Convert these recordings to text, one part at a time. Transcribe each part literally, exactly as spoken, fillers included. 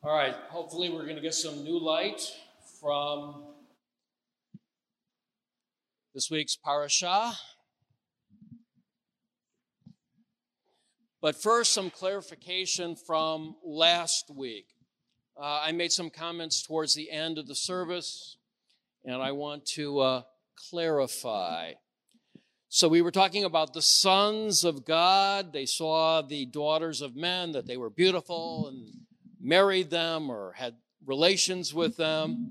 All right, hopefully we're going to get some new light from this week's parashah. But first, some clarification from last week. Uh, I made some comments towards the end of the service, and I want to uh, clarify. So we were talking about the sons of God. They saw the daughters of men, that they were beautiful, and married them or had relations with them.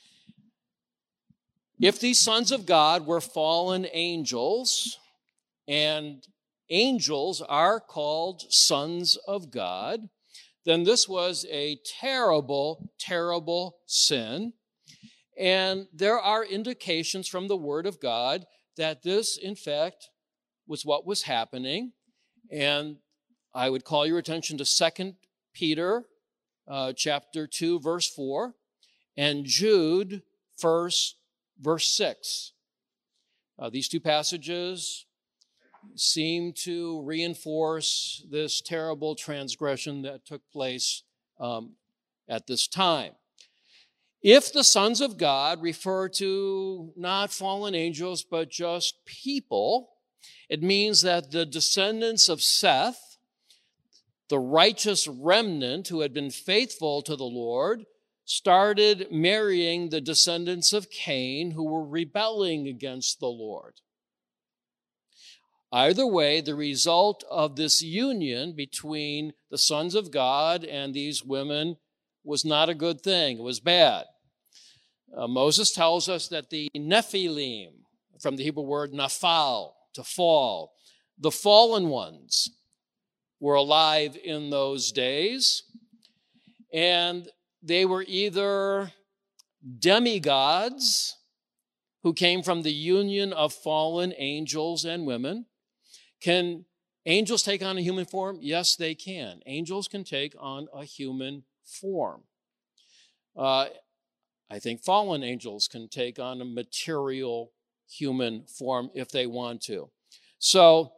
If these sons of God were fallen angels, and angels are called sons of God, then this was a terrible, terrible sin. And there are indications from the Word of God that this, in fact, was what was happening. And I would call your attention to Second Peter uh, chapter two, verse four, and Jude, first, verse six. Uh, these two passages seem to reinforce this terrible transgression that took place um, at this time. If the sons of God refer to not fallen angels, but just people, it means that the descendants of Seth, the righteous remnant who had been faithful to the Lord, started marrying the descendants of Cain who were rebelling against the Lord. Either way, the result of this union between the sons of God and these women was not a good thing. It was bad. Uh, Moses tells us that the Nephilim, from the Hebrew word nafal, to fall, the fallen ones were alive in those days, and they were either demigods who came from the union of fallen angels and women. Can angels take on a human form? Yes, they can. Angels can take on a human form. Uh, I think fallen angels can take on a material human form if they want to. So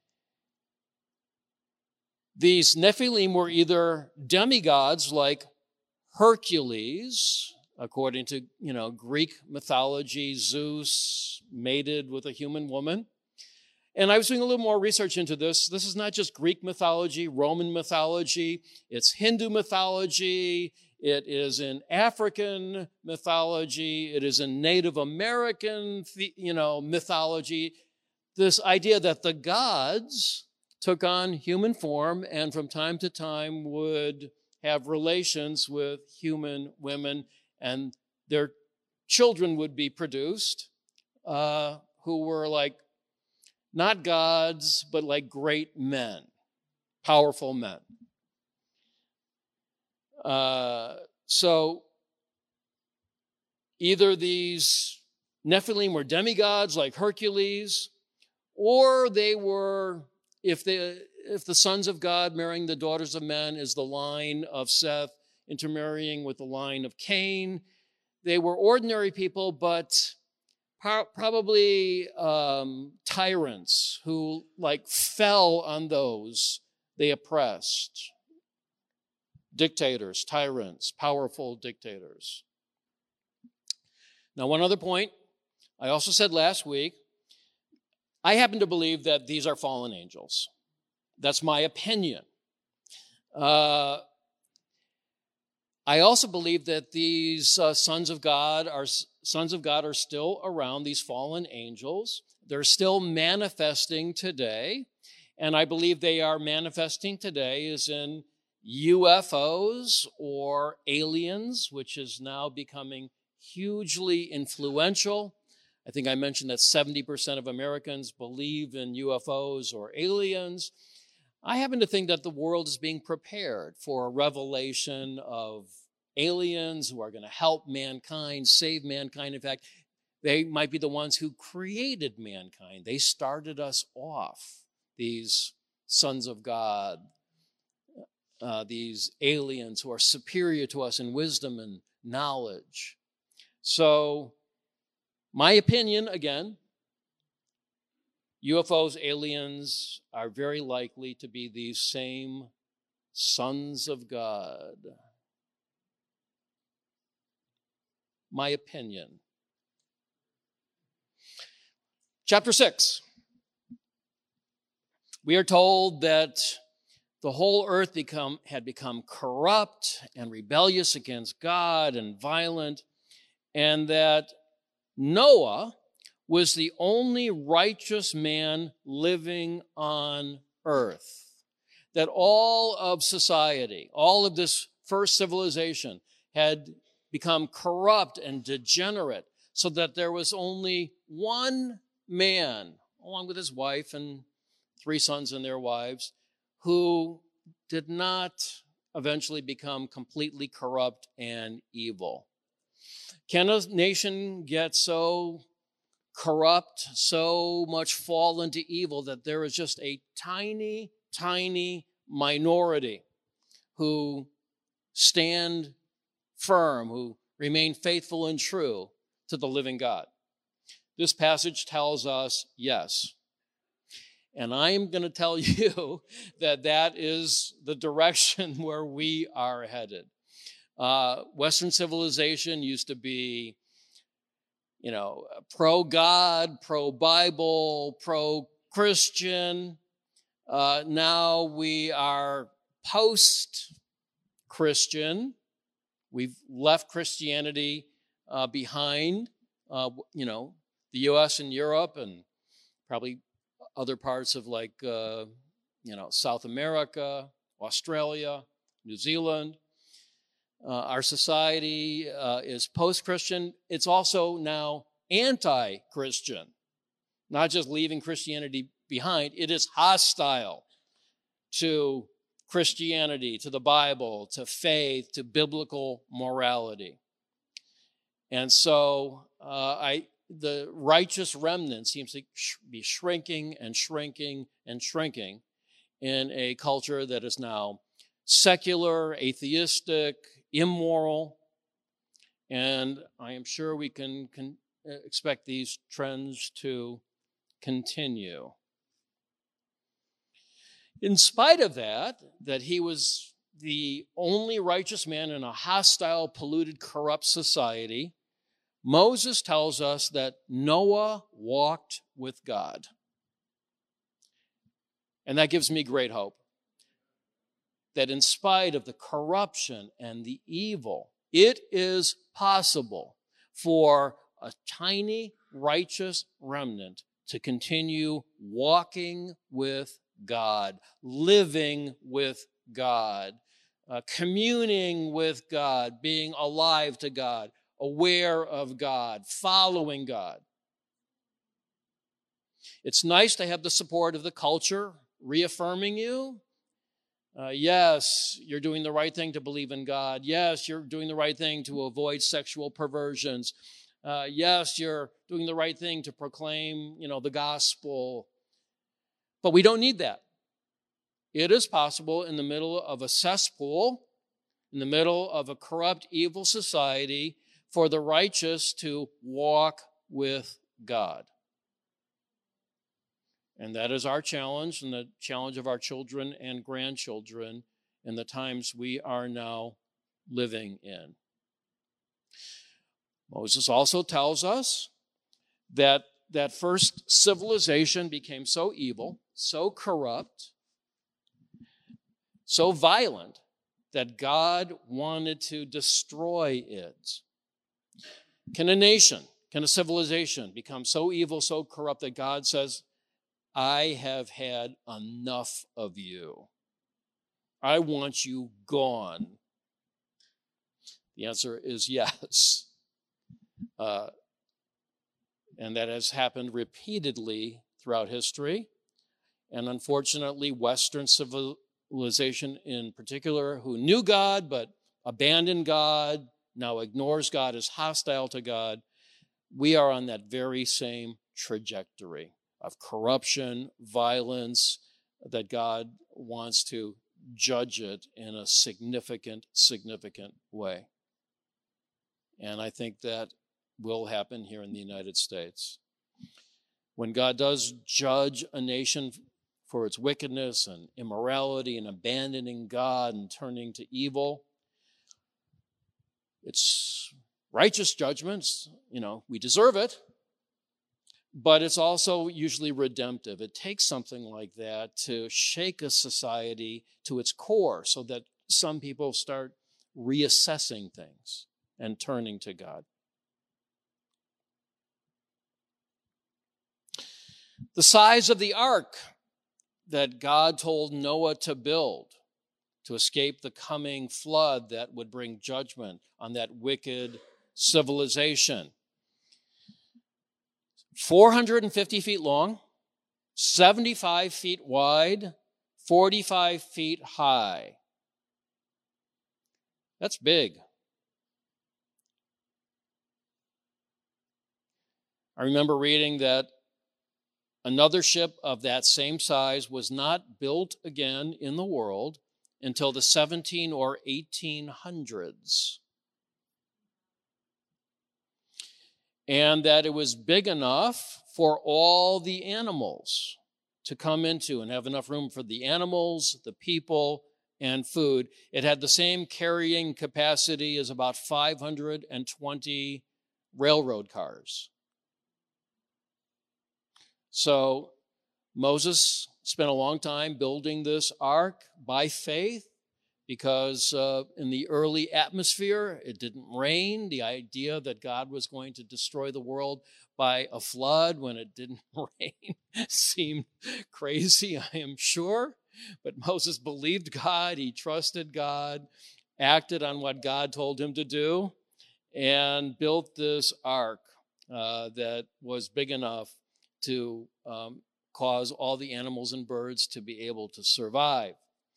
these Nephilim were either demigods like Hercules, according to, you know, Greek mythology. Zeus mated with a human woman. And I was doing a little more research into this. This is not just Greek mythology, Roman mythology. It's Hindu mythology. It is in African mythology. It is in Native American, you know, mythology. This idea that the gods took on human form and from time to time would have relations with human women, and their children would be produced uh, who were like not gods, but like great men, powerful men. Uh, so either these Nephilim were demigods like Hercules, or they were, if they, if the sons of God marrying the daughters of men is the line of Seth intermarrying with the line of Cain, they were ordinary people, but probably um, tyrants who like fell on those they oppressed. Dictators, tyrants, powerful dictators. Now, one other point. I also said last week, I happen to believe that these are fallen angels. That's my opinion. Uh, I also believe that these uh, sons of God are sons of God are still around, these fallen angels. They're still manifesting today, and I believe they are manifesting today as in U F Os or aliens, which is now becoming hugely influential. I think I mentioned that seventy percent of Americans believe in U F Os or aliens. I happen to think that the world is being prepared for a revelation of aliens who are going to help mankind, save mankind. In fact, they might be the ones who created mankind. They started us off, these sons of God, uh, these aliens who are superior to us in wisdom and knowledge. So, my opinion, again, U F Os, aliens are very likely to be these same sons of God. my opinion. Chapter six. We are told that the whole earth become, had become corrupt and rebellious against God and violent, and that Noah was the only righteous man living on earth. That all of society, all of this first civilization had become corrupt and degenerate, so that there was only one man, along with his wife and three sons and their wives, who did not eventually become completely corrupt and evil. Can a nation get so corrupt, so much fall into evil that there is just a tiny, tiny minority who stand firm, who remain faithful and true to the living God? This passage tells us yes. And I'm going to tell you that that is the direction where we are headed. Uh, Western civilization used to be, you know, pro-God, pro-Bible, pro-Christian. Uh, now we are post-Christian. We've left Christianity uh, behind, uh, you know, the U S and Europe and probably other parts of like, uh, you know, South America, Australia, New Zealand. Uh, our society uh, is post-Christian. It's also now anti-Christian, not just leaving Christianity behind. It is hostile to Christianity, to the Bible, to faith, to biblical morality. And so uh, I, the righteous remnant seems to be shrinking and shrinking and shrinking in a culture that is now secular, atheistic, immoral, and I am sure we can, can expect these trends to continue. In spite of that, that he was the only righteous man in a hostile, polluted, corrupt society, Moses tells us that Noah walked with God. And that gives me great hope. That in spite of the corruption and the evil, it is possible for a tiny, righteous remnant to continue walking with God, living with God, uh, communing with God, being alive to God, aware of God, following God. It's nice to have the support of the culture reaffirming you. Uh, yes, you're doing the right thing to believe in God. Yes, you're doing the right thing to avoid sexual perversions. Uh, yes, you're doing the right thing to proclaim, you know, the gospel. But we don't need that. It is possible in the middle of a cesspool, in the middle of a corrupt, evil society, for the righteous to walk with God. And that is our challenge and the challenge of our children and grandchildren in the times we are now living in. Moses also tells us that that first civilization became so evil, so corrupt, so violent, that God wanted to destroy it. Can a nation, can a civilization become so evil, so corrupt that God says, I have had enough of you. I want you gone? The answer is yes. Uh, and that has happened repeatedly throughout history. And unfortunately, Western civilization in particular, who knew God but abandoned God, now ignores God, is hostile to God. We are on that very same trajectory of corruption, violence, that God wants to judge it in a significant, significant way. And I think that will happen here in the United States. When God does judge a nation for its wickedness and immorality and abandoning God and turning to evil, it's righteous judgments, you know, we deserve it, but it's also usually redemptive. It takes something like that to shake a society to its core so that some people start reassessing things and turning to God. The size of the ark that God told Noah to build to escape the coming flood that would bring judgment on that wicked civilization. four hundred fifty feet long, seventy-five feet wide, forty-five feet high. That's big. I remember reading that another ship of that same size was not built again in the world until the seventeen or eighteen hundreds. And that it was big enough for all the animals to come into and have enough room for the animals, the people, and food. It had the same carrying capacity as about five hundred twenty railroad cars. So Moses spent a long time building this ark by faith because uh, in the early atmosphere, it didn't rain. The idea that God was going to destroy the world by a flood when it didn't rain seemed crazy, I am sure. But Moses believed God, he trusted God, acted on what God told him to do, and built this ark uh, that was big enough to um, cause all the animals and birds to be able to survive.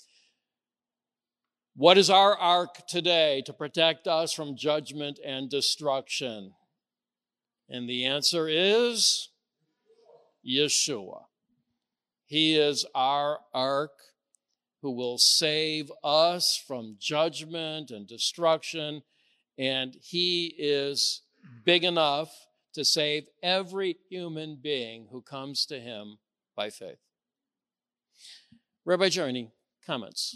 What is our ark today to protect us from judgment and destruction? And the answer is Yeshua. He is our ark who will save us from judgment and destruction, and he is big enough to save every human being who comes to him by faith. Rabbi Jeremy, comments?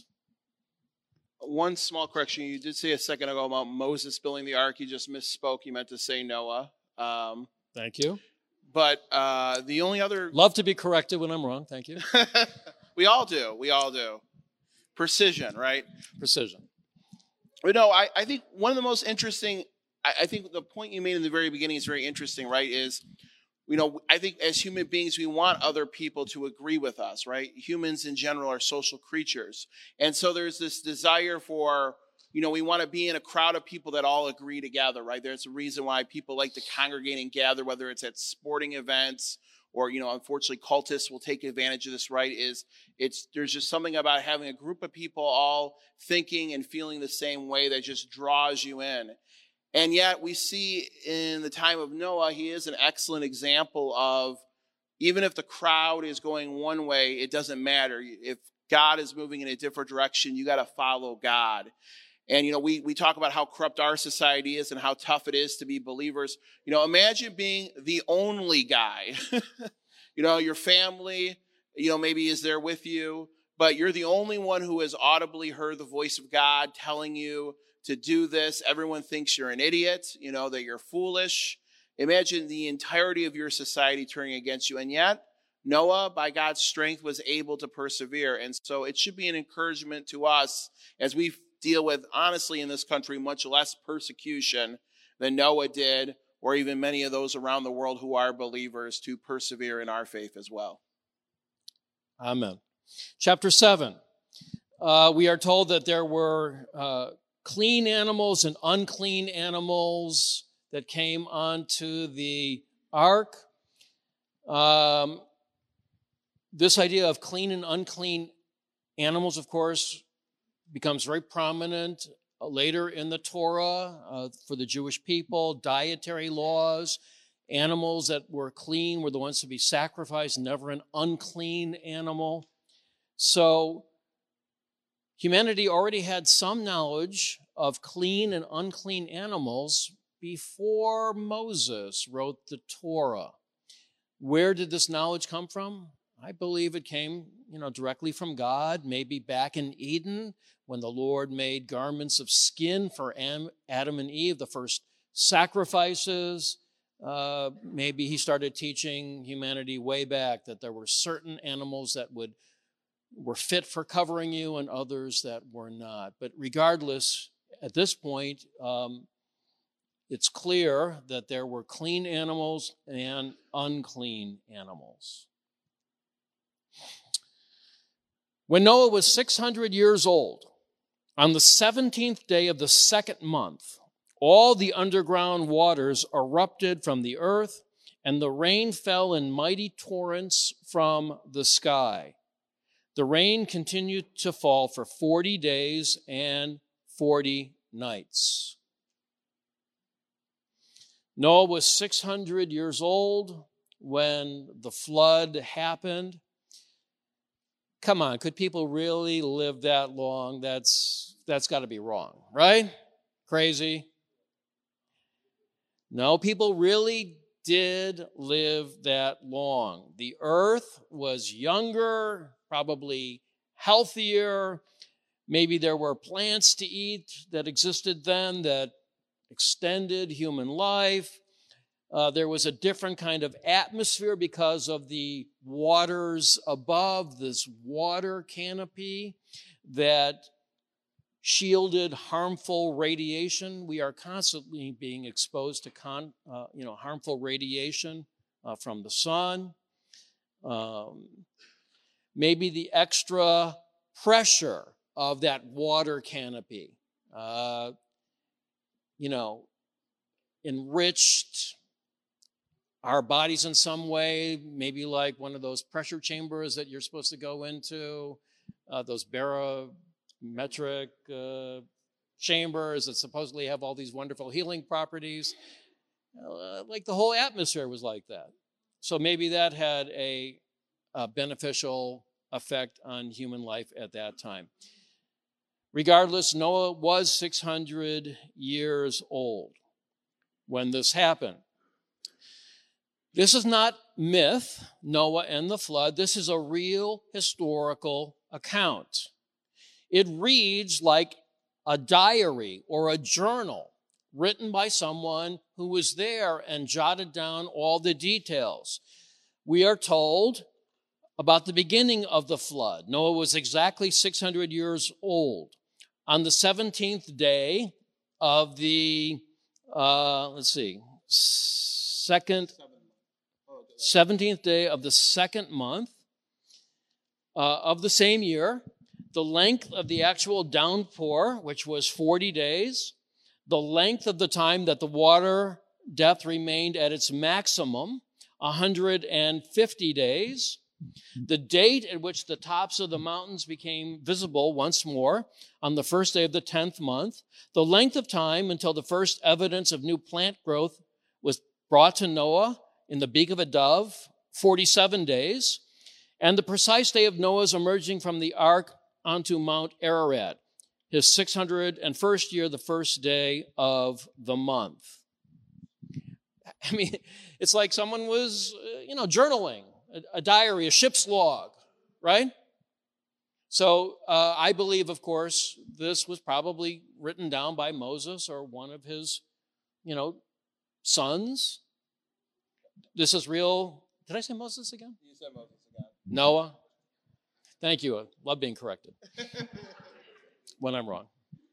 One small correction. You did say a second ago about Moses building the ark. You just misspoke. You meant to say Noah. Um, Thank you. But uh, the only other... Love to be corrected when I'm wrong. Thank you. We all do. We all do. Precision, right? Precision. But no, I, I think one of the most interesting... I, I think the point you made in the very beginning is very interesting, right? Is, you know, I think as human beings, we want other people to agree with us, right? Humans in general are social creatures. And so there's this desire for, you know, we want to be in a crowd of people that all agree together, right? There's a reason why people like to congregate and gather, whether it's at sporting events or, you know, unfortunately cultists will take advantage of this, right? Is it's, there's just something about having a group of people all thinking and feeling the same way that just draws you in. And yet we see in the time of Noah, he is an excellent example of, even if the crowd is going one way, it doesn't matter. If God is moving in a different direction, you got to follow God. And, you know, we, we talk about how corrupt our society is and how tough it is to be believers. You know, imagine being the only guy. You know, your family, you know, maybe is there with you, but you're the only one who has audibly heard the voice of God telling you to do this. Everyone thinks you're an idiot, you know, that you're foolish. Imagine the entirety of your society turning against you. And yet, Noah, by God's strength, was able to persevere. And so it should be an encouragement to us as we deal with, honestly, in this country, much less persecution than Noah did, or even many of those around the world who are believers, to persevere in our faith as well. Amen. Chapter seven. Uh, we are told that there were uh, clean animals and unclean animals that came onto the ark. Um, this idea of clean and unclean animals, of course, becomes very prominent later in the Torah uh, for the Jewish people. Dietary laws, animals that were clean were the ones to be sacrificed, never an unclean animal. So humanity already had some knowledge of clean and unclean animals before Moses wrote the Torah. Where did this knowledge come from? I believe it came, you know, directly from God, maybe back in Eden when the Lord made garments of skin for Adam and Eve, the first sacrifices. Uh, maybe he started teaching humanity way back that there were certain animals that would were fit for covering you and others that were not. But regardless, at this point, um, it's clear that there were clean animals and unclean animals. When Noah was six hundred years old, on the seventeenth day of the second month, all the underground waters erupted from the earth, and the rain fell in mighty torrents from the sky. The rain continued to fall for forty days and forty nights. Noah was six hundred years old when the flood happened. Come on, could people really live that long? That's that's got to be wrong, right? Crazy. No, people really did live that long. The earth was younger, probably healthier. Maybe there were plants to eat that existed then that extended human life. Uh, there was a different kind of atmosphere because of the waters above, this water canopy that shielded harmful radiation. We are constantly being exposed to con, uh, you know, harmful radiation uh, from the sun. Um, maybe the extra pressure of that water canopy, uh, you know, enriched our bodies in some way, maybe like one of those pressure chambers that you're supposed to go into, uh, those barometric uh, chambers that supposedly have all these wonderful healing properties. Uh, like the whole atmosphere was like that. So maybe that had a, a beneficial effect on human life at that time. Regardless, Noah was six hundred years old when this happened. This is not myth, Noah and the flood. This is a real historical account. It reads like a diary or a journal written by someone who was there and jotted down all the details. We are told about the beginning of the flood. Noah was exactly six hundred years old. On the seventeenth day of the, uh, let's see, second, seventeenth day of the second month uh, of the same year, the length of the actual downpour, which was forty days, the length of the time that the water depth remained at its maximum, one hundred fifty days, the date at which the tops of the mountains became visible once more on the first day of the tenth month, the length of time until the first evidence of new plant growth was brought to Noah in the beak of a dove, forty-seven days, and the precise day of Noah's emerging from the ark onto Mount Ararat, his six hundred first year, the first day of the month. I mean, it's like someone was, you know, journaling, a, a diary, a ship's log, right? So uh, I believe, of course, this was probably written down by Moses or one of his, you know, sons. This is real. Did I say Moses again? You said Moses again. Noah. Thank you. I love being corrected when I'm wrong.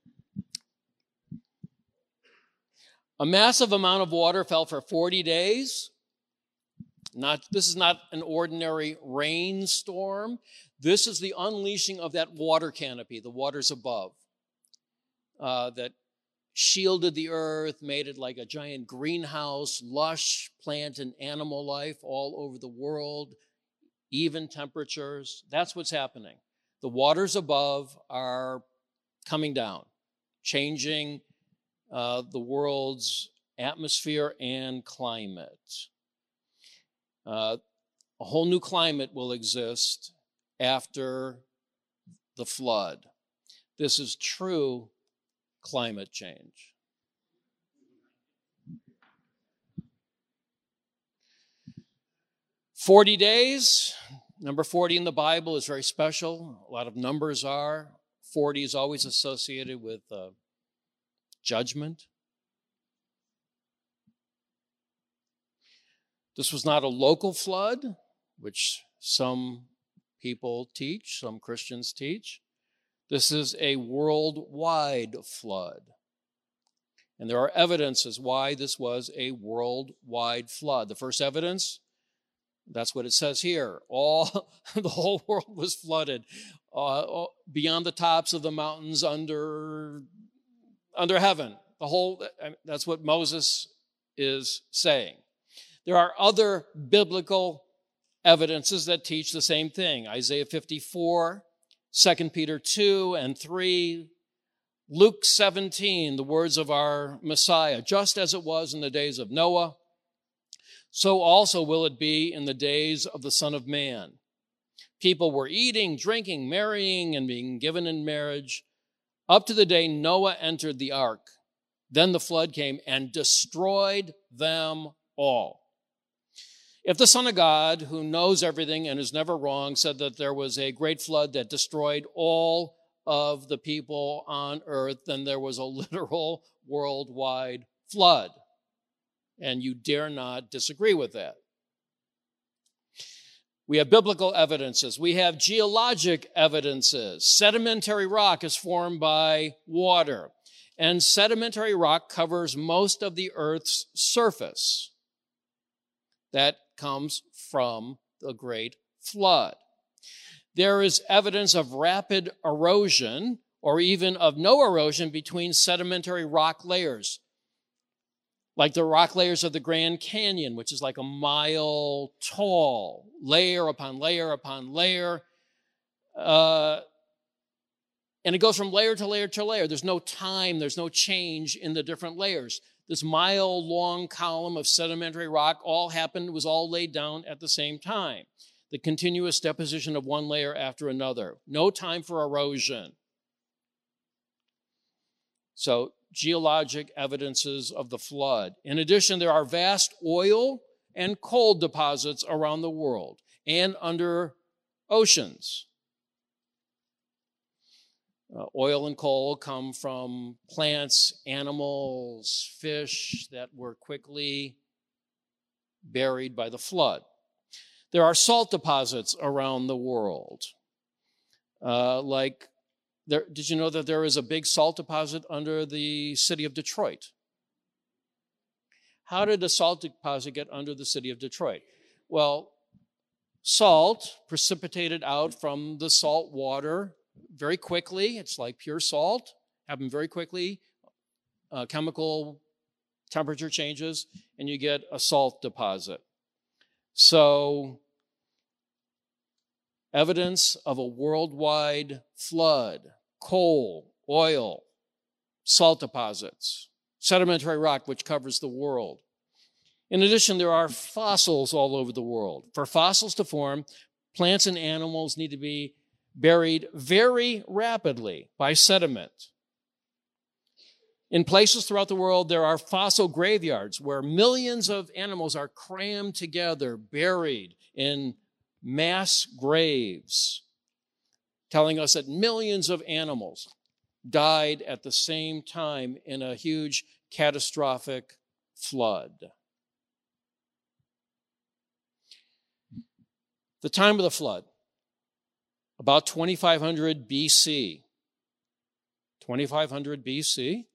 A massive amount of water fell for forty days. Not, this is not an ordinary rainstorm. This is the unleashing of that water canopy, the waters above, uh, that shielded the earth, made it like a giant greenhouse, lush plant and animal life all over the world, even temperatures. That's what's happening. The waters above are coming down, changing uh, the world's atmosphere and climate. Uh, a whole new climate will exist after the flood. This is true climate change. forty days, number forty in the Bible is very special. A lot of numbers are. forty is always associated with uh, judgment. This was not a local flood, which some people teach, some Christians teach. This is a worldwide flood. And there are evidences why this was a worldwide flood. The first evidence, that's what it says here. All the whole world was flooded, uh, beyond the tops of the mountains under, under heaven. The whole, that's what Moses is saying. There are other biblical evidences that teach the same thing. Isaiah fifty-four, Second Peter two and three, Luke seventeen, the words of our Messiah, just as it was in the days of Noah, so also will it be in the days of the Son of Man. People were eating, drinking, marrying, and being given in marriage up to the day Noah entered the ark. Then the flood came and destroyed them all. If the Son of God, who knows everything and is never wrong, said that there was a great flood that destroyed all of the people on earth, then there was a literal worldwide flood. And you dare not disagree with that. We have biblical evidences. We have geologic evidences. Sedimentary rock is formed by water, and sedimentary rock covers most of the earth's surface. That comes from the great flood. There is evidence of rapid erosion, or even of no erosion, between sedimentary rock layers, like the rock layers of the Grand Canyon, which is like a mile tall, layer upon layer upon layer. Uh, and it goes from layer to layer to layer. There's no time, there's no change in the different layers. This mile-long column of sedimentary rock all happened, was all laid down at the same time. The continuous deposition of one layer after another. No time for erosion. So, geologic evidences of the flood. In addition, there are vast oil and coal deposits around the world and under oceans. Uh, oil and coal come from plants, animals, fish that were quickly buried by the flood. There are salt deposits around the world. Uh, like, there, did you know that there is a big salt deposit under the city of Detroit? How did a salt deposit get under the city of Detroit? Well, salt precipitated out from the salt water very quickly. It's like pure salt, happened very quickly. Uh, chemical temperature changes, and you get a salt deposit. So, evidence of a worldwide flood, coal, oil, salt deposits, sedimentary rock which covers the world. In addition, there are fossils all over the world. For fossils to form, plants and animals need to be buried very rapidly by sediment. In places throughout the world, there are fossil graveyards where millions of animals are crammed together, buried in mass graves, telling us that millions of animals died at the same time in a huge catastrophic flood. The time of the flood, about twenty-five hundred B C. twenty-five hundred B C.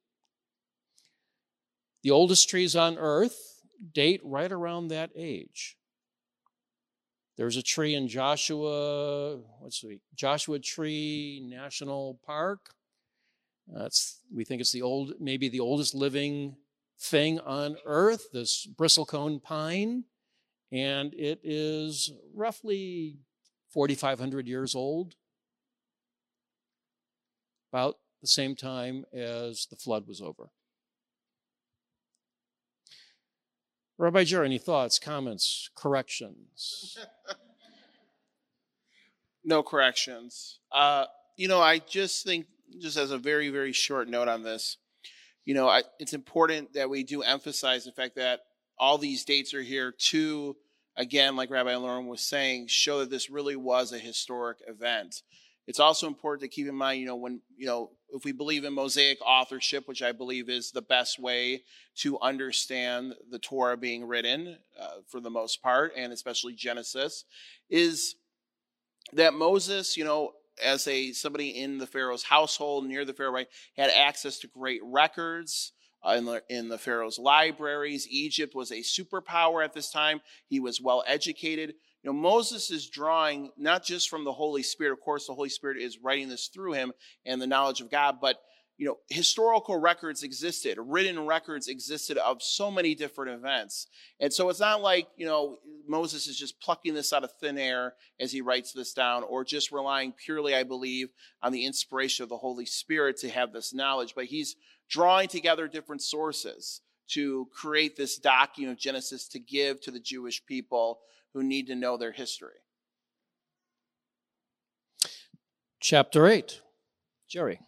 The oldest trees on earth date right around that age. There's a tree in Joshua, what's the Joshua Tree National Park. That's, we think it's the old, maybe the oldest living thing on earth, this bristlecone pine. And it is roughly forty-five hundred years old, about the same time as the flood was over. Rabbi Jerry, any thoughts, comments, corrections? No corrections. Uh, you know, I just think, just as a very, very short note on this, you know, I, it's important that we do emphasize the fact that all these dates are here to, again, like Rabbi Lauren was saying, show that this really was a historic event. It's also important to keep in mind, you know, when, you know, if we believe in Mosaic authorship, which I believe is the best way to understand the Torah being written uh, for the most part, and especially Genesis, is that Moses, you know, as a somebody in the Pharaoh's household, near the Pharaoh, right, had access to great records uh, in, the, in the Pharaoh's libraries. Egypt was a superpower at this time. He was well educated. You know, Moses is drawing not just from the Holy Spirit. Of course, the Holy Spirit is writing this through him and the knowledge of God, but you know, historical records existed, written records existed of so many different events. And so it's not like, you know, Moses is just plucking this out of thin air as he writes this down, or just relying purely, I believe, on the inspiration of the Holy Spirit to have this knowledge, but he's drawing together different sources to create this document of Genesis to give to the Jewish people who need to know their history. Chapter eight. Jerry.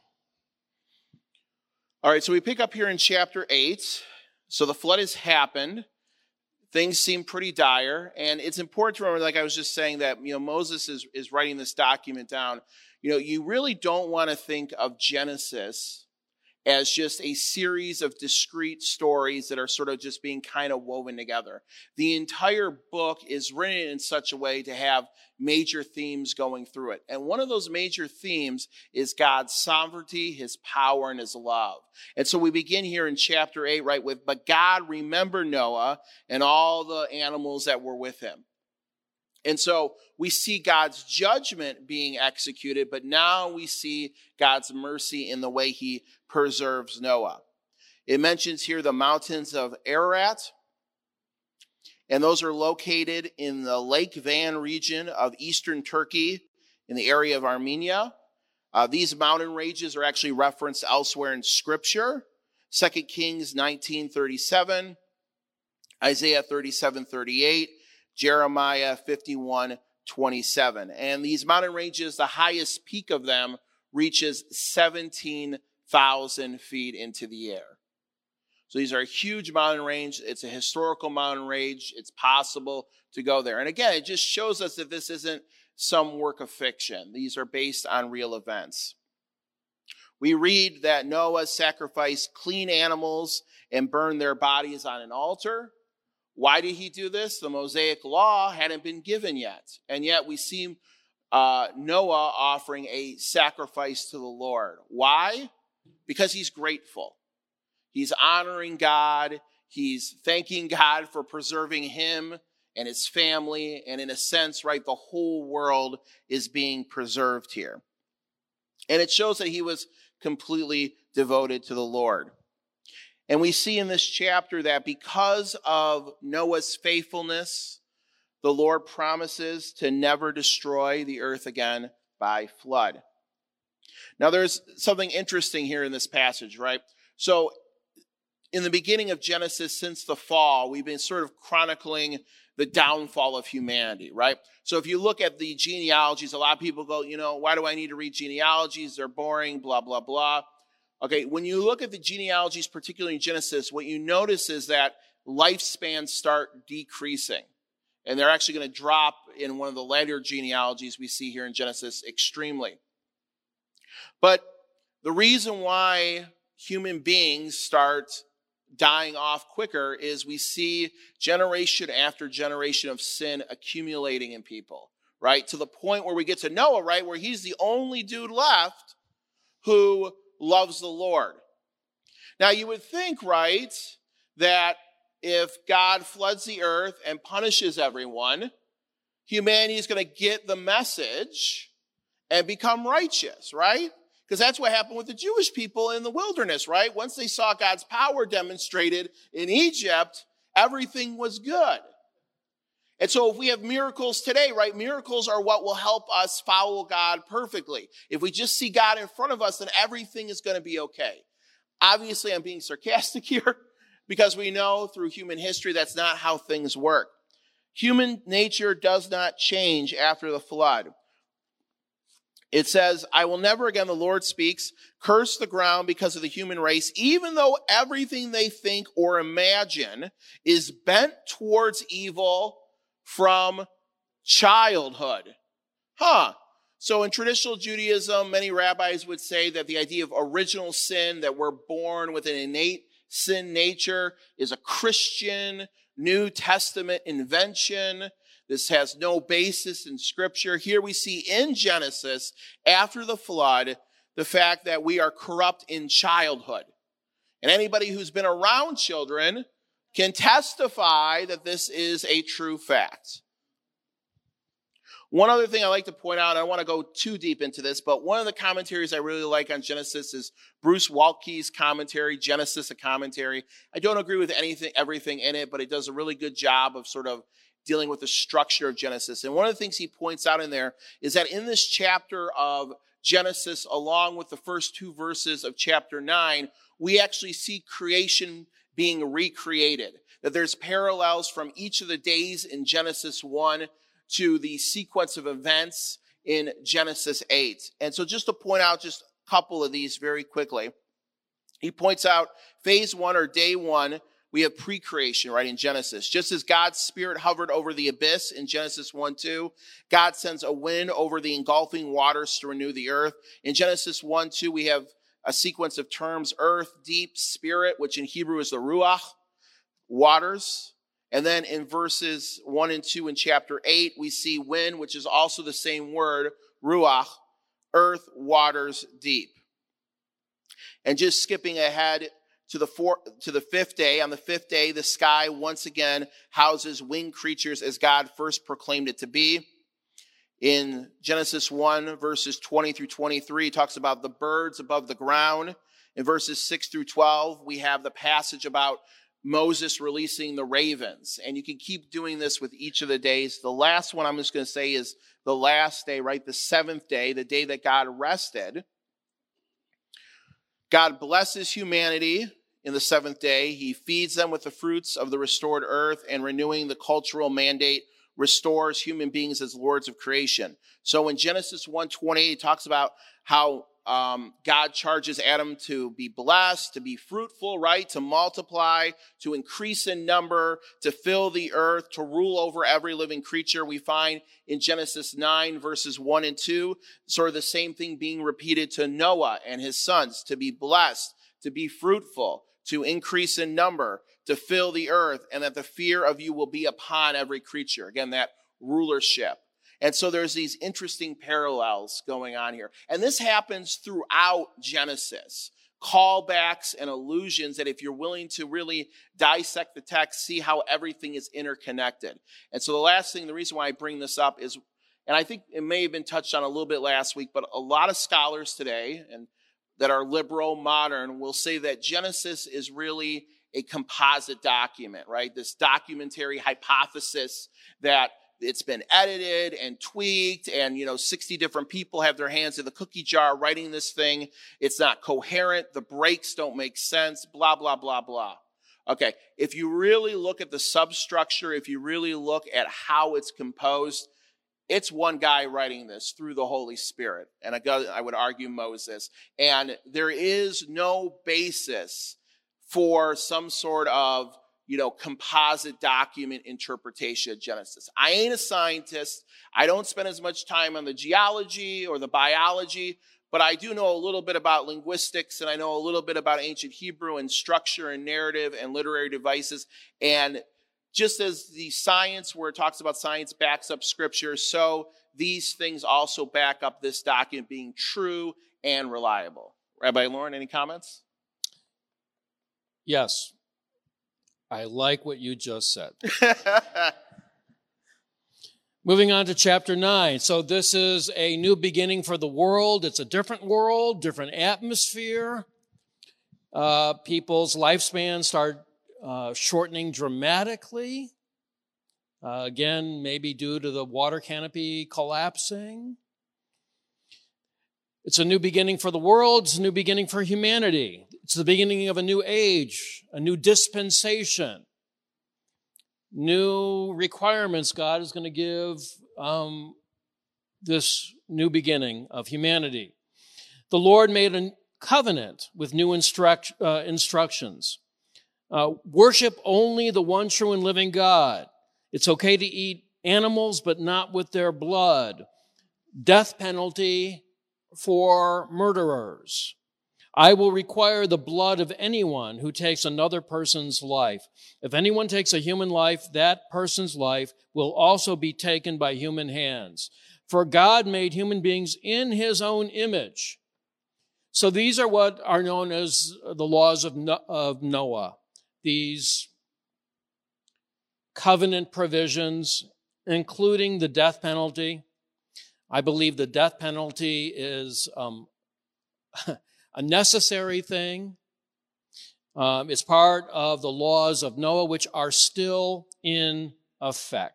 All right, so we pick up here in chapter eight. So the flood has happened. Things seem pretty dire. And it's important to remember, like I was just saying, that, you know, Moses is, is writing this document down. You know, you really don't want to think of Genesis as just a series of discrete stories that are sort of just being kind of woven together. The entire book is written in such a way to have major themes going through it. And one of those major themes is God's sovereignty, his power, and his love. And so we begin here in chapter eight, right, with, but God remembered Noah and all the animals that were with him. And so we see God's judgment being executed, but now we see God's mercy in the way he preserves Noah. It mentions here the mountains of Ararat, and those are located in the Lake Van region of eastern Turkey in the area of Armenia. Uh, these mountain ranges are actually referenced elsewhere in Scripture. Second Kings nineteen thirty-seven, Isaiah thirty-seven thirty-eight, Jeremiah fifty-one twenty-seven. And these mountain ranges, the highest peak of them reaches seventeen thousand feet into the air. So these are a huge mountain range. It's a historical mountain range. It's possible to go there. And again, it just shows us that this isn't some work of fiction. These are based on real events. We read that Noah sacrificed clean animals and burned their bodies on an altar. Why did he do this? The Mosaic law hadn't been given yet. And yet we see uh, Noah offering a sacrifice to the Lord. Why? Because he's grateful. He's honoring God. He's thanking God for preserving him and his family. And in a sense, right, the whole world is being preserved here. And it shows that he was completely devoted to the Lord. And we see in this chapter that because of Noah's faithfulness, the Lord promises to never destroy the earth again by flood. Now, there's something interesting here in this passage, right? So, in the beginning of Genesis, since the fall, we've been sort of chronicling the downfall of humanity, right? So if you look at the genealogies, a lot of people go, you know, why do I need to read genealogies? They're boring, blah, blah, blah. Okay, when you look at the genealogies, particularly in Genesis, what you notice is that lifespans start decreasing. And they're actually going to drop in one of the later genealogies we see here in Genesis extremely. But the reason why human beings start dying off quicker is we see generation after generation of sin accumulating in people, right? To the point where we get to Noah, right? Where he's the only dude left who loves the Lord. Now you would think, right, that if God floods the earth and punishes everyone, humanity is going to get the message and become righteous, right? Because that's what happened with the Jewish people in the wilderness, right? Once they saw God's power demonstrated in Egypt, everything was good. And so if we have miracles today, right, miracles are what will help us follow God perfectly. If we just see God in front of us, then everything is going to be okay. Obviously, I'm being sarcastic here because we know through human history that's not how things work. Human nature does not change after the flood. It says, I will never again, the Lord speaks, curse the ground because of the human race, even though everything they think or imagine is bent towards evil from childhood. Huh. So in traditional Judaism, many rabbis would say that the idea of original sin, that we're born with an innate sin nature, is a Christian New Testament invention. This has no basis in Scripture. Here we see in Genesis, after the flood, the fact that we are corrupt in childhood. And anybody who's been around children can testify that this is a true fact. One other thing I like to point out, I don't want to go too deep into this, but one of the commentaries I really like on Genesis is Bruce Waltke's commentary, Genesis, a commentary. I don't agree with anything, everything in it, but it does a really good job of sort of dealing with the structure of Genesis. And one of the things he points out in there is that in this chapter of Genesis, along with the first two verses of chapter nine, we actually see creation being recreated. That there's parallels from each of the days in Genesis one to the sequence of events in Genesis eight. And so just to point out just a couple of these very quickly, he points out phase one or day one, we have pre-creation, right, in Genesis. Just as God's Spirit hovered over the abyss in Genesis one two, God sends a wind over the engulfing waters to renew the earth. In Genesis one two, we have a sequence of terms, earth, deep, spirit, which in Hebrew is the ruach, waters. And then in verses one and two in chapter eight, we see wind, which is also the same word, ruach, earth, waters, deep. And just skipping ahead to the four, to the fifth day, on the fifth day, the sky once again houses winged creatures as God first proclaimed it to be. In Genesis one, verses twenty through twenty-three, it talks about the birds above the ground. In verses six through twelve, we have the passage about Moses releasing the ravens. And you can keep doing this with each of the days. The last one I'm just going to say is the last day, right? The seventh day, the day that God rested. God blesses humanity in the seventh day. He feeds them with the fruits of the restored earth, and renewing the cultural mandate restores human beings as lords of creation. So in Genesis one twenty, it talks about how Um, God charges Adam to be blessed, to be fruitful, right? To multiply, to increase in number, to fill the earth, to rule over every living creature. We find in Genesis nine, verses one and two, sort of the same thing being repeated to Noah and his sons, to be blessed, to be fruitful, to increase in number, to fill the earth, and that the fear of you will be upon every creature. Again, that rulership. And so there's these interesting parallels going on here. And this happens throughout Genesis. Callbacks and allusions that if you're willing to really dissect the text, see how everything is interconnected. And so the last thing, the reason why I bring this up is, and I think it may have been touched on a little bit last week, but a lot of scholars today and that are liberal, modern, will say that Genesis is really a composite document, right? This documentary hypothesis that it's been edited and tweaked, and, you know, sixty different people have their hands in the cookie jar writing this thing. It's not coherent. The breaks don't make sense, blah, blah, blah, blah. Okay, if you really look at the substructure, if you really look at how it's composed, it's one guy writing this through the Holy Spirit. And I would argue Moses. And there is no basis for some sort of, you know, composite document interpretation of Genesis. I ain't a scientist. I don't spend as much time on the geology or the biology, but I do know a little bit about linguistics, and I know a little bit about ancient Hebrew and structure and narrative and literary devices. And just as the science, where it talks about science, backs up scripture, so these things also back up this document being true and reliable. Rabbi Lauren, any comments? Yes. I like what you just said. Moving on to chapter nine. So this is a new beginning for the world. It's a different world, different atmosphere. Uh, people's lifespans start uh, shortening dramatically. Uh, again, maybe due to the water canopy collapsing. It's a new beginning for the world. It's a new beginning for humanity. It's the beginning of a new age, a new dispensation, new requirements God is going to give um, this new beginning of humanity. The Lord made a covenant with new instruct, uh, instructions. Uh, worship only the one true and living God. It's okay to eat animals, but not with their blood. death penalty for murderers. I will require the blood of anyone who takes another person's life. If anyone takes a human life, that person's life will also be taken by human hands. For God made human beings in his own image. So these are what are known as the laws of Noah. These covenant provisions, including the death penalty. I believe the death penalty is um, a necessary thing. Um, it's part of the laws of Noah, which are still in effect.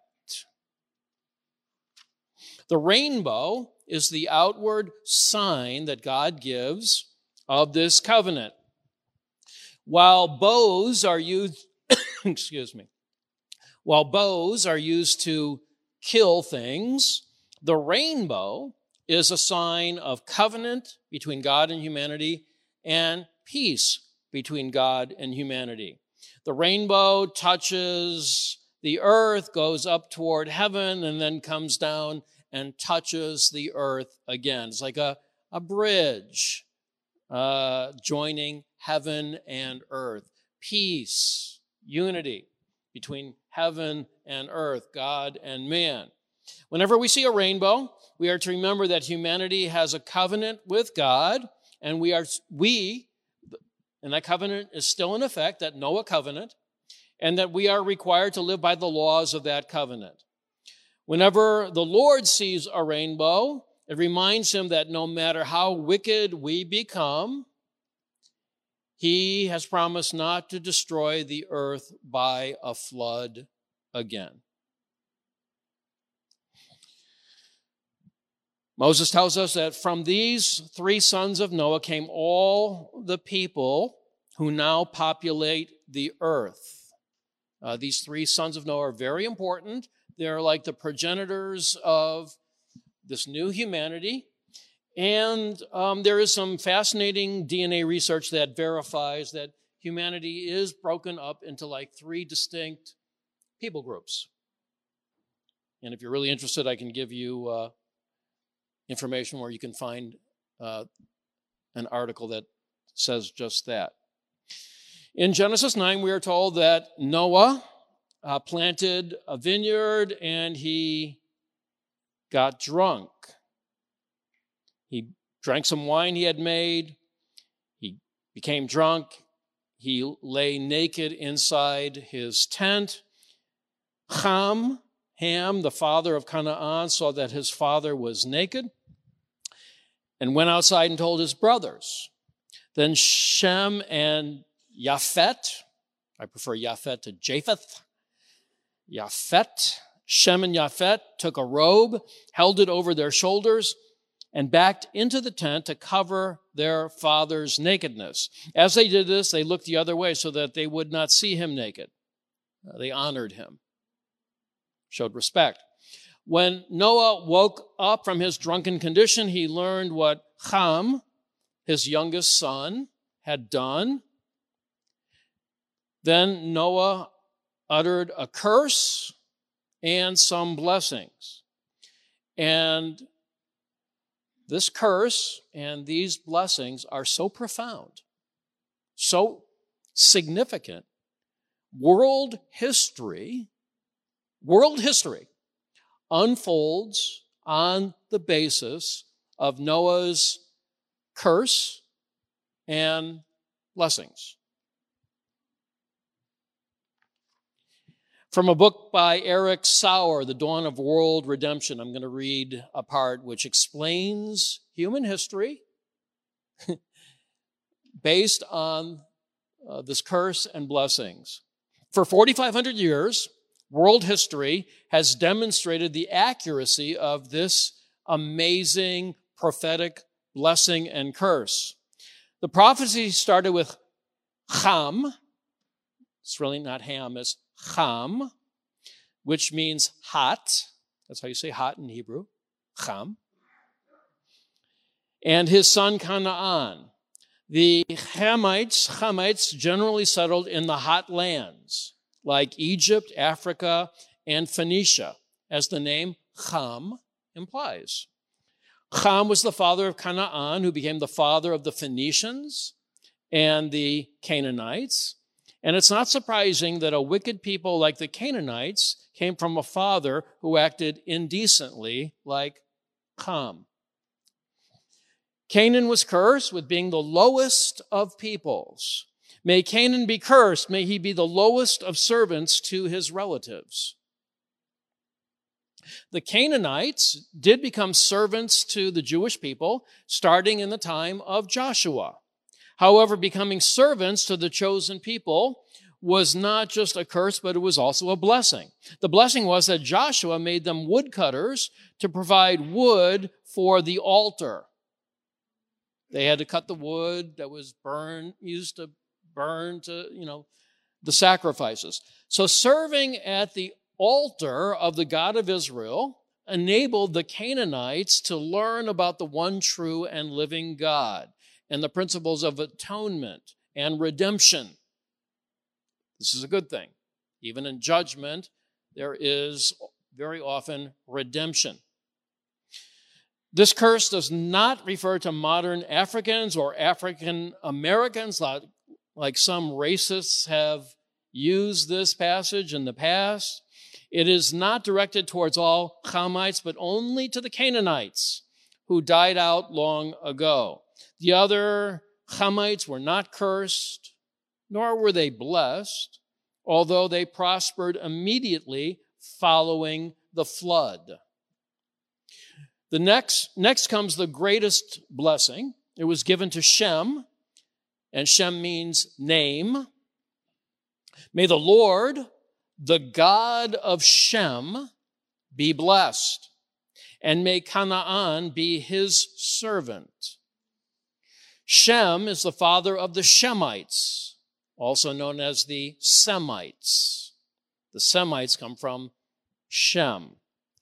The rainbow is the outward sign that God gives of this covenant. While bows are used, excuse me, while bows are used to kill things, the rainbow is a sign of covenant between God and humanity and peace between God and humanity. The rainbow touches the earth, goes up toward heaven, and then comes down and touches the earth again. It's like a, a bridge uh, joining heaven and earth. Peace, unity between heaven and earth, God and man. Whenever we see a rainbow, we are to remember that humanity has a covenant with God, and we are, we, and that covenant is still in effect, that Noah covenant, and that we are required to live by the laws of that covenant. Whenever the Lord sees a rainbow, it reminds him that no matter how wicked we become, he has promised not to destroy the earth by a flood again. Moses tells us that from these three sons of Noah came all the people who now populate the earth. Uh, these three sons of Noah are very important. They're like the progenitors of this new humanity. And um, there is some fascinating D N A research that verifies that humanity is broken up into like three distinct people groups. And if you're really interested, I can give you uh, information where you can find uh, an article that says just that. In Genesis nine, we are told that Noah uh, planted a vineyard and he got drunk. He drank some wine he had made. He became drunk. He lay naked inside his tent. Ham, Ham, the father of Canaan, saw that his father was naked and went outside and told his brothers. Then Shem and Japhet, I prefer Japhet to Japheth, Japhet, Shem and Japhet took a robe, held it over their shoulders, and backed into the tent to cover their father's nakedness. As they did this, they looked the other way so that they would not see him naked. Uh, they honored him, showed respect. When Noah woke up from his drunken condition, he learned what Ham, his youngest son, had done. Then Noah uttered a curse and some blessings. And this curse and these blessings are so profound, so significant. World history, world history unfolds on the basis of Noah's curse and blessings. From a book by Eric Sauer, The Dawn of World Redemption, I'm going to read a part which explains human history based on uh, this curse and blessings. For forty-five hundred years, world history has demonstrated the accuracy of this amazing prophetic blessing and curse. The prophecy started with Ham. It's really not Ham, it's Ham, which means hot. That's how you say hot in Hebrew. Ham. And his son Canaan. The Hamites, Hamites generally settled in the hot lands, like Egypt, Africa, and Phoenicia, as the name Ham implies. Ham was the father of Canaan, who became the father of the Phoenicians and the Canaanites. And it's not surprising that a wicked people like the Canaanites came from a father who acted indecently like Ham. Canaan was cursed with being the lowest of peoples. May Canaan be cursed. May he be the lowest of servants to his relatives. The Canaanites did become servants to the Jewish people starting in the time of Joshua. However, becoming servants to the chosen people was not just a curse, but it was also a blessing. The blessing was that Joshua made them woodcutters to provide wood for the altar. They had to cut the wood that was burned, used to burn to, you know, the sacrifices. So serving at the altar of the God of Israel enabled the Canaanites to learn about the one true and living God and the principles of atonement and redemption. This is a good thing. Even in judgment, there is very often redemption. This curse does not refer to modern Africans or African Americans, like, like some racists have used this passage in the past. It is not directed towards all Hamites, but only to the Canaanites who died out long ago. The other Hamites were not cursed, nor were they blessed, although they prospered immediately following the flood. The next, next comes the greatest blessing. It was given to Shem, and Shem means name. May the Lord, the God of Shem, be blessed, and may Canaan be his servant. Shem is the father of the Shemites, also known as the Semites. The Semites come from Shem.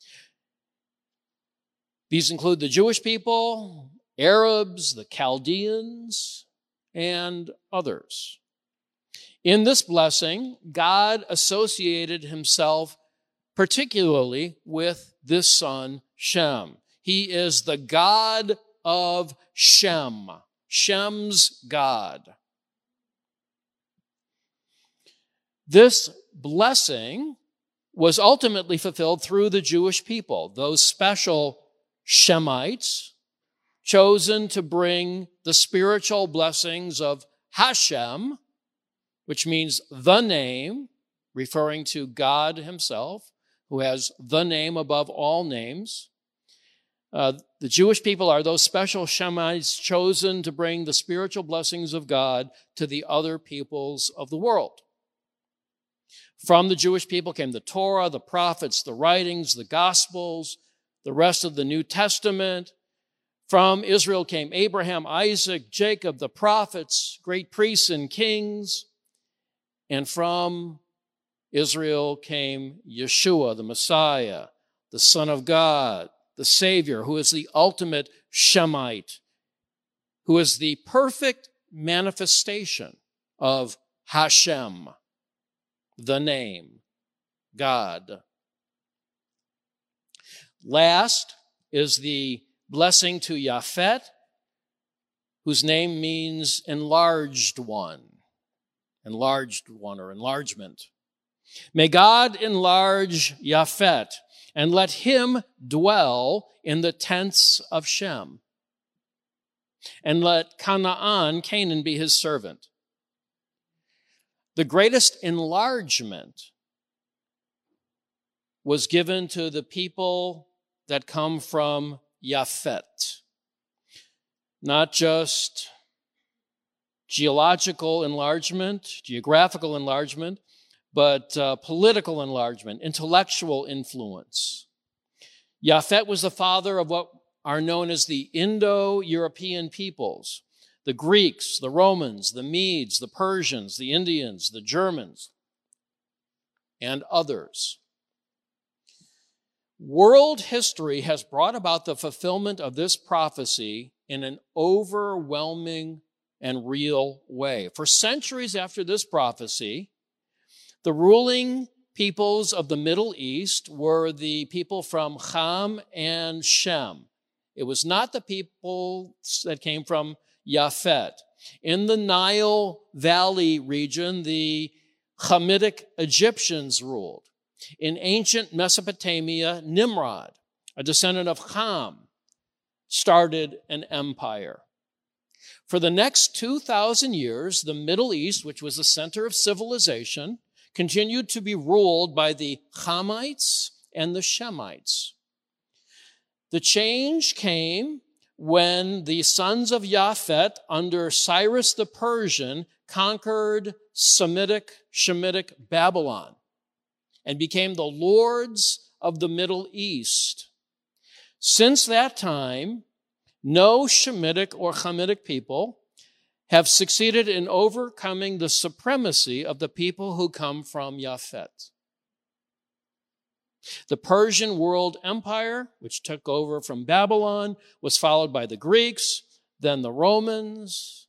These include the Jewish people, Arabs, the Chaldeans, and others. In this blessing, God associated himself particularly with this son, Shem. He is the God of Shem, Shem's God. This blessing was ultimately fulfilled through the Jewish people, those special Shemites chosen to bring the spiritual blessings of Hashem, which means the name, referring to God himself, who has the name above all names. Uh, the Jewish people are those special Shemites chosen to bring the spiritual blessings of God to the other peoples of the world. From the Jewish people came the Torah, the prophets, the writings, the Gospels, the rest of the New Testament. From Israel came Abraham, Isaac, Jacob, the prophets, great priests and kings. And from Israel came Yeshua, the Messiah, the Son of God, the Savior, who is the ultimate Shemite, who is the perfect manifestation of Hashem, the name, God. Last is the blessing to Japhet, whose name means enlarged one, enlarged one or enlargement. May God enlarge Japhet and let him dwell in the tents of Shem. And let Canaan, Canaan, be his servant. The greatest enlargement was given to the people that come from Japhet. Not just geological enlargement, geographical enlargement, but uh, political enlargement, intellectual influence. Japhet was the father of what are known as the Indo-European peoples, the Greeks, the Romans, the Medes, the Persians, the Indians, the Germans, and others. World history has brought about the fulfillment of this prophecy in an overwhelming and real way. For centuries after this prophecy, the ruling peoples of the Middle East were the people from Ham and Shem, It was not the people that came from Japhet. In the Nile Valley region, the Hamitic Egyptians ruled. In ancient Mesopotamia, Nimrod, a descendant of Ham, started an empire. For the next two thousand years, the Middle East, which was the center of civilization, continued to be ruled by the Hamites and the Shemites. The change came when the sons of Japhet, under Cyrus the Persian, conquered Semitic, Shemitic Babylon and became the lords of the Middle East. Since that time, no Shemitic or Hamitic people have succeeded in overcoming the supremacy of the people who come from Japhet. The Persian world empire, which took over from Babylon, was followed by the Greeks, then the Romans,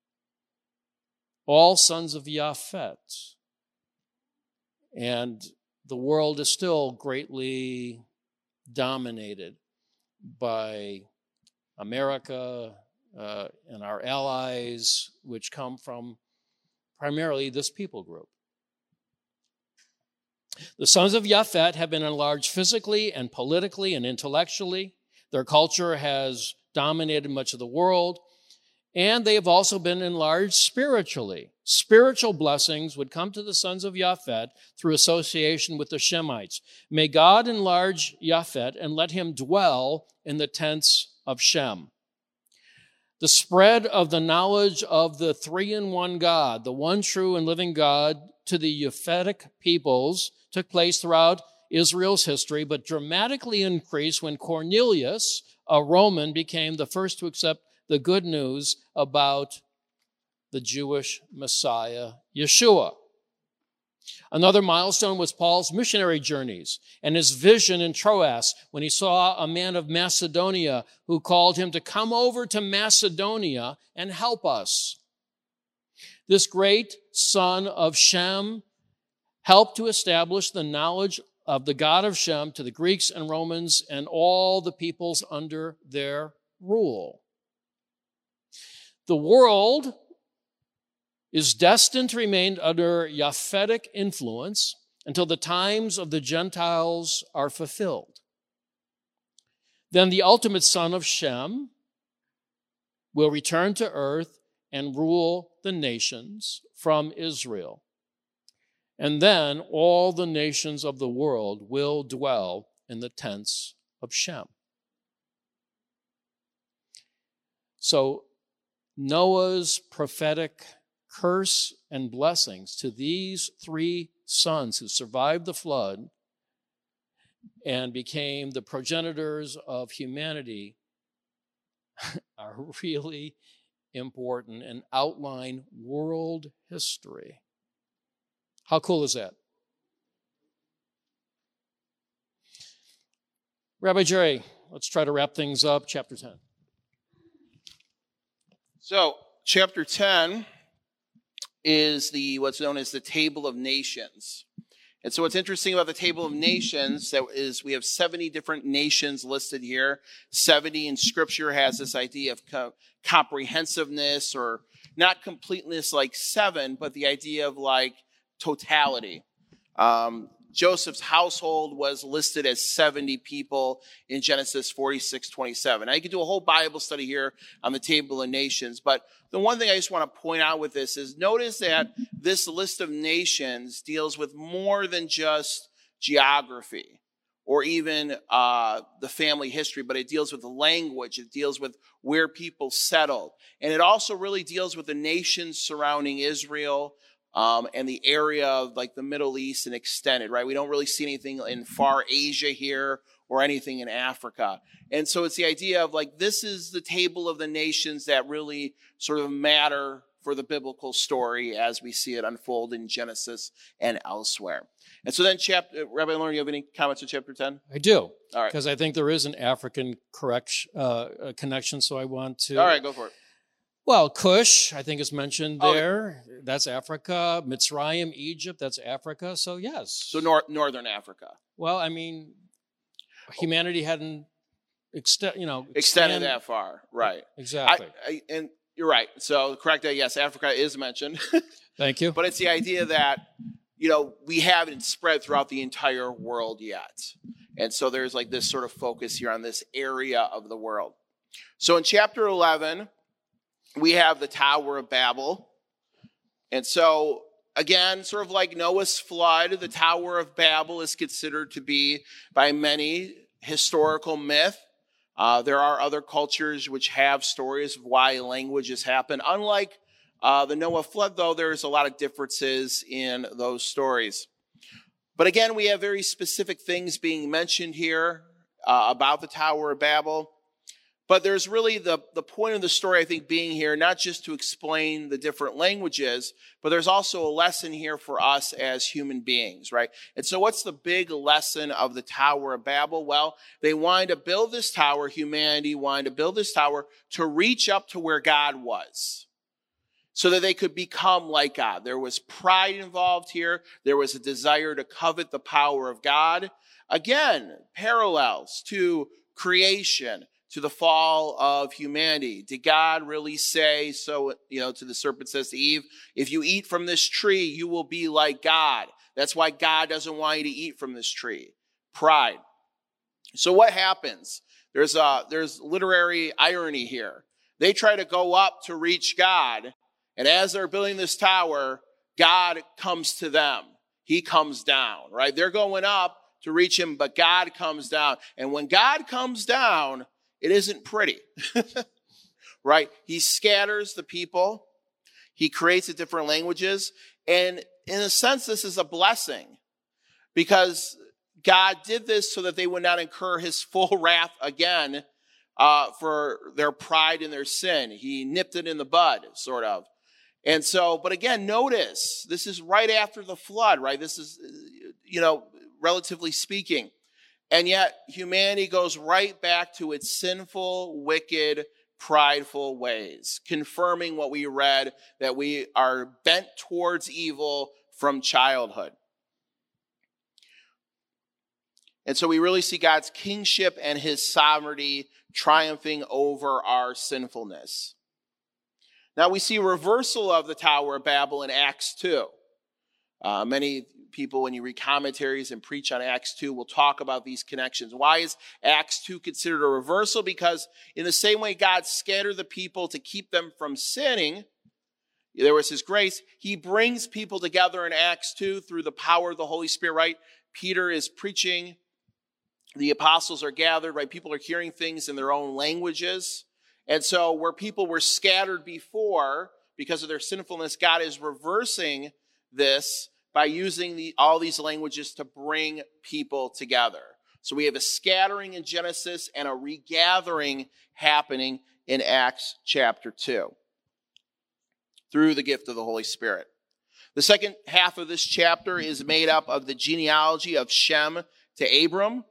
all sons of Japhet. And the world is still greatly dominated by America uh, and our allies, which come from primarily this people group. The sons of Japhet have been enlarged physically and politically and intellectually. Their culture has dominated much of the world, and they have also been enlarged spiritually. Spiritual blessings would come to the sons of Japhet through association with the Shemites. May God enlarge Japhet and let him dwell in the tents of Shem. The spread of the knowledge of the three-in-one God, the one true and living God, to the Japhetic peoples took place throughout Israel's history, but dramatically increased when Cornelius, a Roman, became the first to accept the good news about the Jewish Messiah, Yeshua. Another milestone was Paul's missionary journeys and his vision in Troas when he saw a man of Macedonia who called him to come over to Macedonia and help us. This great son of Shem helped to establish the knowledge of the God of Shem to the Greeks and Romans and all the peoples under their rule. The world is destined to remain under Japhetic influence until the times of the Gentiles are fulfilled. Then the ultimate son of Shem will return to earth and rule the nations from Israel. And then all the nations of the world will dwell in the tents of Shem. So Noah's prophetic curse and blessings to these three sons who survived the flood and became the progenitors of humanity are really important and outline world history. How cool is that? Rabbi Jerry, let's try to wrap things up. Chapter ten. So, chapter ten is the what's known as the Table of Nations. And so what's interesting about the Table of Nations that is we have seventy different nations listed here. seventy in Scripture has this idea of co- comprehensiveness or not completeness like seven, but the idea of like totality. Um, Joseph's household was listed as seventy people in Genesis forty-six twenty-seven. Now, you could do a whole Bible study here on the Table of Nations, but the one thing I just want to point out with this is notice that this list of nations deals with more than just geography or even uh, the family history, but it deals with the language, it deals with where people settled, and it also really deals with the nations surrounding Israel, Um, and the area of like the Middle East and extended, right? We don't really see anything in far Asia here or anything in Africa. And so it's the idea of like, this is the table of the nations that really sort of matter for the biblical story as we see it unfold in Genesis and elsewhere. And so then chapter, Rabbi Lauren, you have any comments on chapter ten? I do. All right. Because I think there is an African correct, uh, connection, so I want to. All right, go for it. Well, Cush, I think, is mentioned Oh, there. Yeah. That's Africa. Mitzrayim, Egypt, that's Africa. So, yes. So nor- northern Africa. Well, I mean, humanity hadn't extend, you know, extended expand. that far, right? Exactly. I, I, and you're right. So correct that. Yes, Africa is mentioned. Thank you. But it's the idea that, you know, we haven't spread throughout the entire world yet. And so there's like this sort of focus here on this area of the world. So in chapter eleven, we have the Tower of Babel. And so, again, sort of like Noah's flood, the Tower of Babel is considered to be, by many, historical myth. Uh, there are other cultures which have stories of why languages happen. Unlike uh, the Noah flood, though, there's a lot of differences in those stories. But again, we have very specific things being mentioned here uh, about the Tower of Babel. But there's really the, the point of the story, I think, being here, not just to explain the different languages, but there's also a lesson here for us as human beings, right? And so what's the big lesson of the Tower of Babel? Well, they wanted to build this tower, humanity wanted to build this tower to reach up to where God was, so that they could become like God. There was pride involved here. There was a desire to covet the power of God. Again, parallels to creation, to the fall of humanity. Did God really say, so, you know, to the serpent says to Eve, if you eat from this tree, you will be like God. That's why God doesn't want you to eat from this tree. Pride. So what happens? There's a, there's literary irony here. They try to go up to reach God, and as they're building this tower, God comes to them. He comes down, right? They're going up to reach him, but God comes down. And when God comes down, it isn't pretty, right? He scatters the people. He creates the different languages. And in a sense, this is a blessing, because God did this so that they would not incur his full wrath again uh, for their pride and their sin. He nipped it in the bud, sort of. And so, but again, notice, this is right after the flood, right? This is, you know, relatively speaking. And yet humanity goes right back to its sinful, wicked, prideful ways, confirming what we read, that we are bent towards evil from childhood. And so we really see God's kingship and his sovereignty triumphing over our sinfulness. Now we see a reversal of the Tower of Babel in Acts two. Uh, many people, when you read commentaries and preach on Acts two, will talk about these connections. Why is Acts two considered a reversal? Because in the same way God scattered the people to keep them from sinning, there was his grace, he brings people together in Acts two through the power of the Holy Spirit, right? Peter is preaching, the apostles are gathered, right? People are hearing things in their own languages. And so where people were scattered before because of their sinfulness, God is reversing this by using the, all these languages to bring people together. So we have a scattering in Genesis and a regathering happening in Acts chapter two through the gift of the Holy Spirit. The second half of this chapter is made up of the genealogy of Shem to Abram.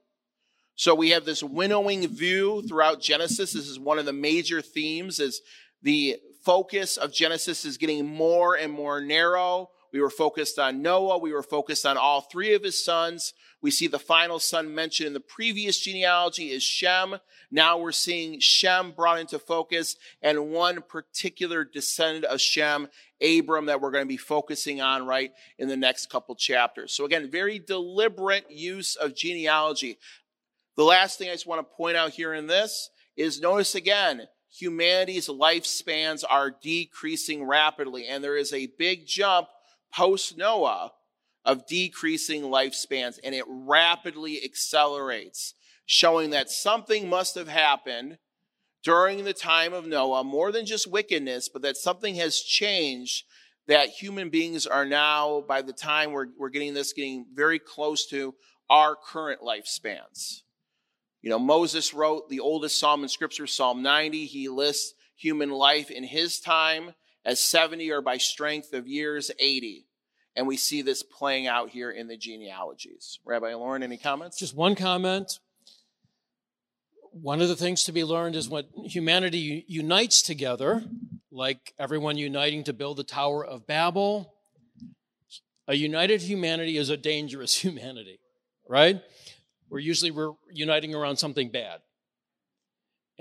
So we have this winnowing view throughout Genesis. This is one of the major themes, is the focus of Genesis is getting more and more narrow. We were focused on Noah. We were focused on all three of his sons. We see the final son mentioned in the previous genealogy is Shem. Now we're seeing Shem brought into focus, and one particular descendant of Shem, Abram, that we're going to be focusing on right in the next couple chapters. So again, very deliberate use of genealogy. The last thing I just want to point out here in this is, notice again, humanity's lifespans are decreasing rapidly, and there is a big jump post-Noah of decreasing lifespans, and it rapidly accelerates, showing that something must have happened during the time of Noah, more than just wickedness, but that something has changed, that human beings are now, by the time we're, we're getting this, getting very close to our current lifespans. You know, Moses wrote the oldest psalm in Scripture, Psalm ninety. He lists human life in his time as seventy, or by strength of years, eighty. And we see this playing out here in the genealogies. Rabbi Lauren, any comments? Just one comment. One of the things to be learned is when humanity unites together, like everyone uniting to build the Tower of Babel, a united humanity is a dangerous humanity, right? We're usually we're uniting around something bad.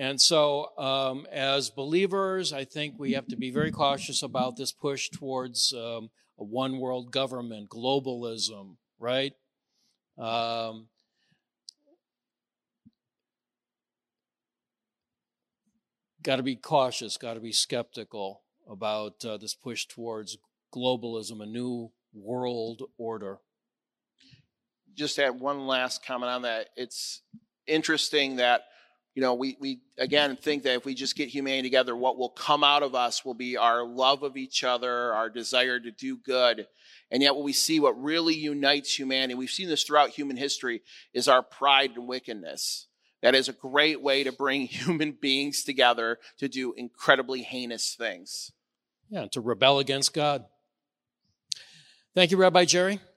And so um, as believers, I think we have to be very cautious about this push towards um, a one world government, globalism, right? Um, got to be cautious, got to be skeptical about uh, this push towards globalism, a new world order. Just add one last comment on that. It's interesting that, you know, we, we again think that if we just get humanity together, what will come out of us will be our love of each other, our desire to do good. And yet what we see, what really unites humanity, we've seen this throughout human history, is our pride and wickedness. That is a great way to bring human beings together to do incredibly heinous things. Yeah, to rebel against God. Thank you, Rabbi Jerry.